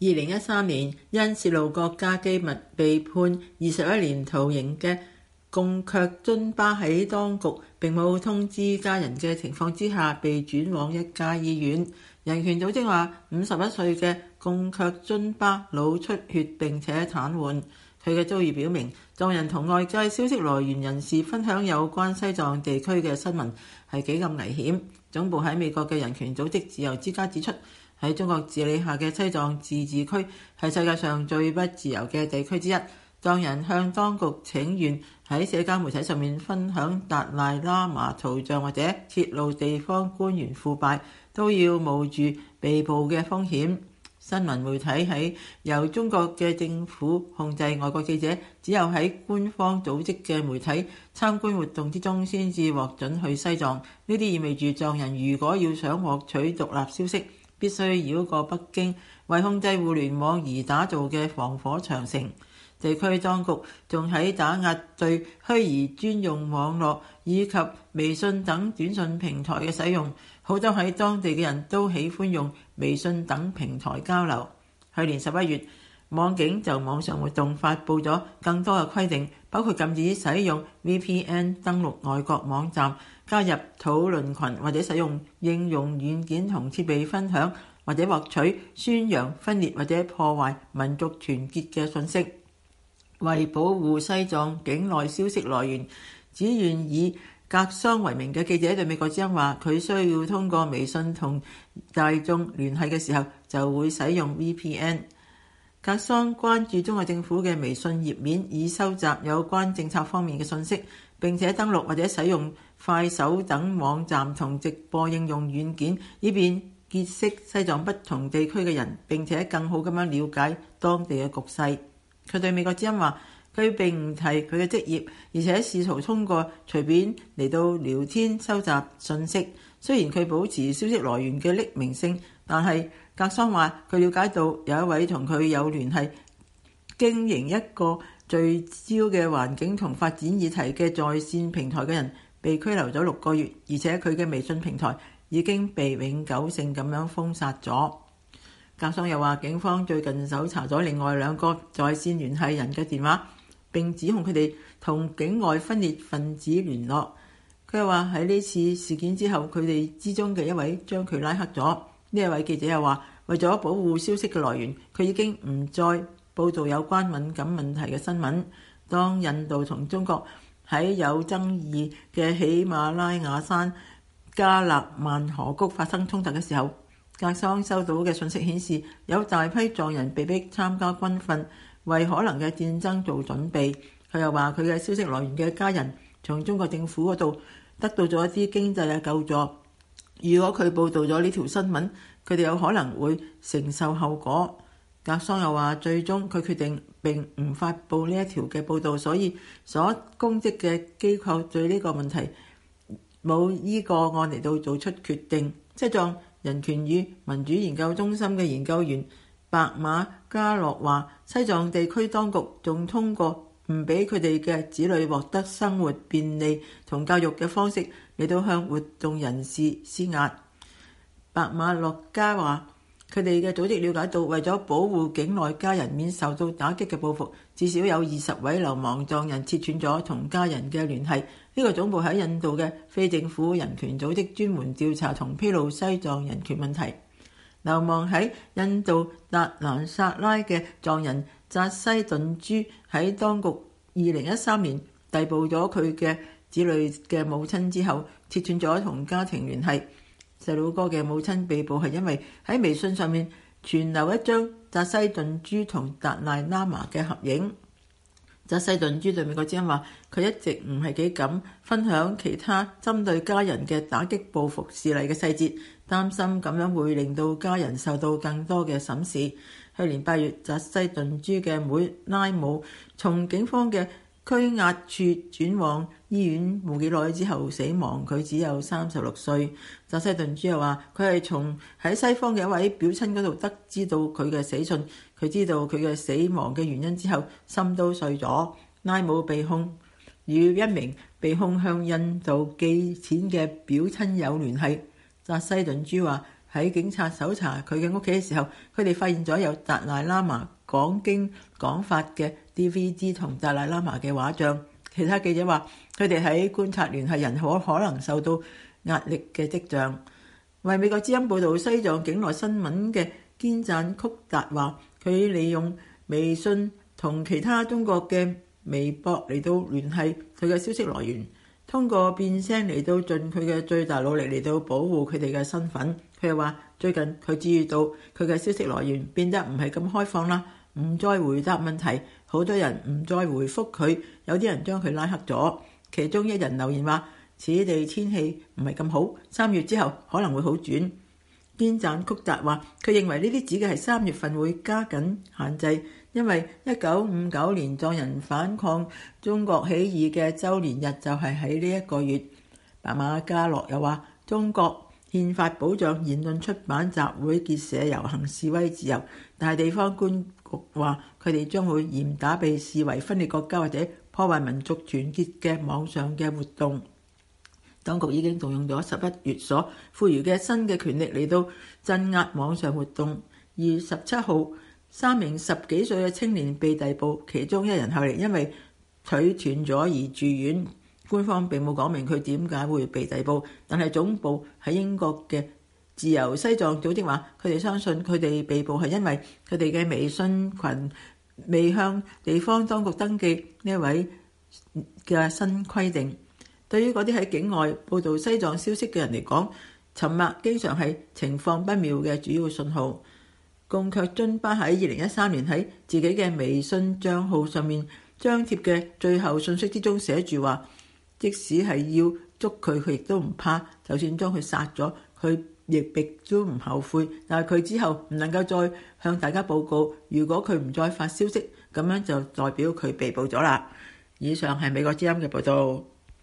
2013年因泄露國家機密被判21年徒刑嘅貢卻津巴喺當局並冇通知家人嘅情況之下被轉往一家醫院。人權組織話51歲嘅貢卻津巴腦出血並且癱瘓。佢嘅遭遇表明，藏人同外界消息來源人士分享有關西藏地區嘅新聞係幾咁危險。總部喺美國嘅人權組織自由之家指出，喺中國治理下嘅西藏自治區係世界上最不自由嘅地區之一。藏人向當局請願喺社交媒體上面分享達賴喇嘛圖像或者揭露地方官員腐敗，都要冒住被捕嘅風險。新聞媒體喺由中國嘅政府控制，外國記者只有喺官方組織嘅媒體參觀活動之中先至獲准去西藏。呢啲意味住藏人如果要想獲取獨立消息，必須繞過北京為控制互聯網而打造嘅防火長城。地區當局仲喺打壓對虛擬專用網絡以及微信等短信平台嘅使用。好多喺當地嘅人都喜歡用微信等平台交流。去年11月，網警就網上活動發布咗更多嘅規定，包括禁止使用 VPN 登錄外國網站、加入討論群或者使用應用軟件同設備分享，或者獲取宣揚分裂或者破壞民族團結嘅信息。為保護西藏境內消息來源，只願以格桑為名嘅記者對美國之音話，佢需要通過微信同大眾聯繫嘅時候就會使用 VPN。格桑關注中國政府嘅微信頁面，以收集有關政策方面嘅信息，並且登錄或者使用快手等網站同直播應用軟件，以便結識西藏不同地區嘅人，並且更好咁樣了解當地嘅局勢。佢對美國之音話，佢並唔提佢嘅職業，而且試圖通過隨便嚟到聊天收集信息。雖然佢保持消息來源嘅匿名性，但係格桑話佢了解到有一位同佢有聯繫、經營一個聚焦嘅環境同發展議題嘅在線平台嘅人被拘留咗6個月，而且佢嘅微信平台已經被永久性咁樣封殺咗。格桑又話，警方最近搜查咗另外2個在線聯繫人嘅電話，並指控佢哋同境外分裂分子聯絡。佢又話喺呢次事件之後，佢哋之中嘅一位將佢拉黑咗。呢一位記者又話，為咗保護消息嘅來源，佢已經唔再報導有關敏感問題嘅新聞。當印度同中國喺有爭議嘅喜馬拉雅山加勒萬河谷發生衝突嘅時候，格桑收到嘅信息顯示，有大批藏人被迫參加軍訓，為可能嘅戰爭做準備。佢又話佢嘅消息來源嘅家人從中國政府嗰度得到咗一啲經濟嘅救助。如果佢報導咗呢條新聞，佢哋有可能會承受後果。格桑又話，最終佢決定並唔發布呢一條嘅報導，所以所公職嘅機構對呢個問題冇依個案嚟到做出決定。西藏人權與民主研究中心嘅研究員白馬加洛話，西藏地區當局仲通過唔俾佢哋嘅子女獲得生活便利同教育嘅方式嚟到向活動人士施壓。白馬洛加話，佢哋嘅組織了解到，為咗保護境內家人免受到打擊嘅報復，至少有20位流亡藏人切斷咗同家人嘅聯繫。呢個總部喺印度嘅非政府人權組織專門調查同披露西藏人權問題。流亡喺印度達蘭薩拉嘅藏人扎西頓珠喺當局2013年逮捕咗佢嘅子女嘅母親之後，切斷咗同家庭聯繫。細佬哥嘅母親被捕係因為喺微信上面傳留一張扎西頓珠同達賴喇嘛嘅合影。扎西頓珠對美國之音話，佢一直唔係幾敢分享其他針對家人嘅打擊報復事例嘅細節，擔心咁樣會令到家人受到更多嘅審視。去年8月，扎西頓珠嘅妹拉姆從警方嘅拘押處轉往醫院冇幾耐之後死亡，佢只有36歲。扎西頓珠又話，佢係從喺西方嘅一位表親嗰度得知到佢嘅死訊，佢知道佢嘅死亡嘅原因之後，心都碎咗。拉姆被控與一名被控向印度寄錢嘅表親有聯繫。扎西頓珠話， 喺警察搜查佢嘅屋企嘅時候，佢哋發現咗有達賴喇嘛講經講法嘅 DVD 同達賴喇嘛嘅畫像。其他記者話，佢哋喺觀察聯繫人可能受到壓力嘅跡象。為美國之音報導西藏境內新聞嘅堅贊曲達話，佢利用微信同其他中國嘅微博嚟到聯繫佢嘅消息來源，通過變聲嚟到盡佢嘅最大努力嚟到保護佢哋嘅身份。佢又話，最近佢注意到佢嘅消息來源變得唔係咁開放啦，唔再回答問題，好多人唔再回覆佢，有啲人將佢拉黑咗。其中一人留言話，此地天氣唔係咁好，3月之後可能會好轉。堅贊曲達話，佢認為呢啲指嘅係3月份會加緊限制，因為1959年藏人反抗中國起義嘅週年日就係喺呢一個月。白馬加洛又話，中國憲法保障言論、出版、集會、結社、遊行、示威自由，但係地方官局話佢哋將會嚴打被視為分裂國家或者破壞民族團結嘅網上嘅活動。當局已經動用咗11月所賦予嘅新嘅權力嚟到鎮壓網上活動。2月17號，3名10幾歲嘅青年被逮捕，其中一人後嚟因為腿斷咗而住院。官方並冇講明佢點解會被逮捕，但係總部喺英國嘅自由西藏組織話，佢哋相信佢哋被捕係因為佢哋嘅微信群未向地方當局登記呢位嘅新規定。對於嗰啲喺境外報導西藏消息嘅人嚟講，沉默經常係情況不妙嘅主要信號。貢卻津巴喺2013年喺自己嘅微信帳號上面張貼嘅最後信息之中寫住話，即使係要捉佢，佢亦都唔怕，就算將佢殺咗，佢亦都唔後悔。但係佢之後唔能夠再向大家報告，如果佢唔再發消息，咁樣就代表佢被捕咗啦。以上係美國之音嘅報導。